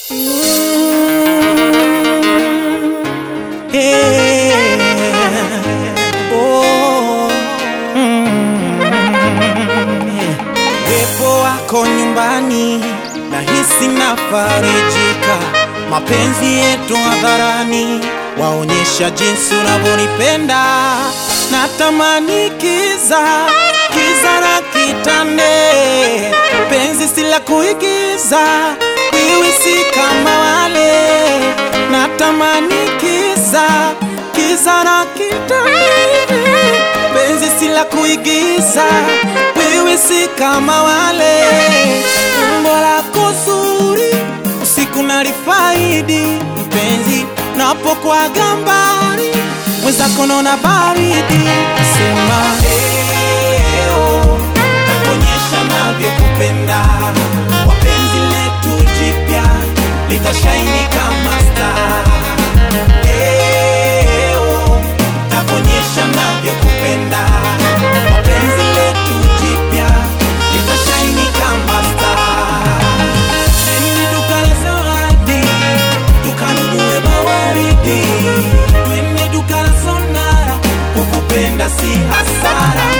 Wepo wako nyumbani, nahisi nafarijika. Mapenzi yetu hadharani, waonyesha jinsi unavyonipenda. Natamani kiza na kitande, penzi si la kuigiza, wewe si kama wale. Natamani kiza na kitande, penzi si la kuigiza, wewe si kama wale. Umbo lako zuri, usiku nalifaidi, mpenzi napokuwa gambani, mwenzako naona baridi. Sema nakuonyesha navyokupenda, kwa penzi letu jipya litashaini kama star. Nakuonyesha navyokupenda, kwa penzi letu jipya litashaini kama star. Nini duka la zawadi, tukanunue mawaridi. Twende duka la Sonara, kukupenda si hasara.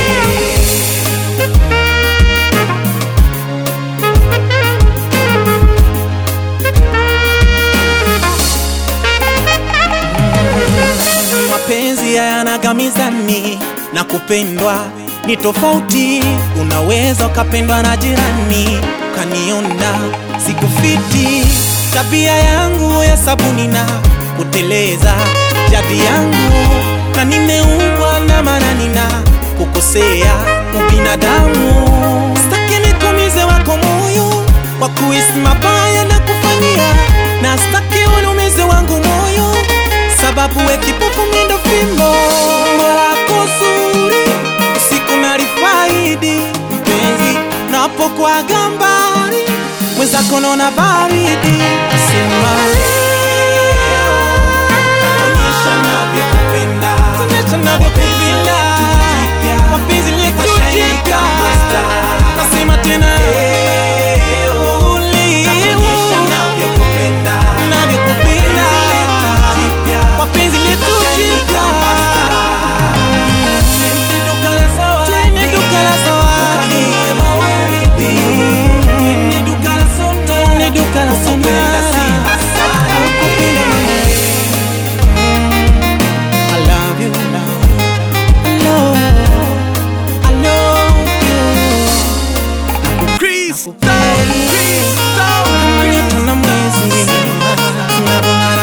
Mapenzi yanagamizani na kupendwa ni tofauti. Unaweza ukapendwa na jirani, ukaniona sikufiti. Tabia yangu ya sabuni na kuteleza, jadi yangu na nimeumbwa na manani na kukosea ubinadamu. Sitaki nikuumize wako moyo kwa kuhisi mabaya na kufanyia, na sitaki uniumize wangu moyo sababu we kipofu mindo fimbo. Mwako zuri, usiku nalifaidi, mpenzi napokuwa gambani, mwenzako naona baridi. Sema nakuonyesha navyokupenda, mapenzi letu jipya. Nasema tena nakuonyesha navyokupenda, mapenzi letu jipya. Twende duka la zawadi, twende duka la Sonara, twende duka la Sonara. I love you, I love you. Crystal, Crystal,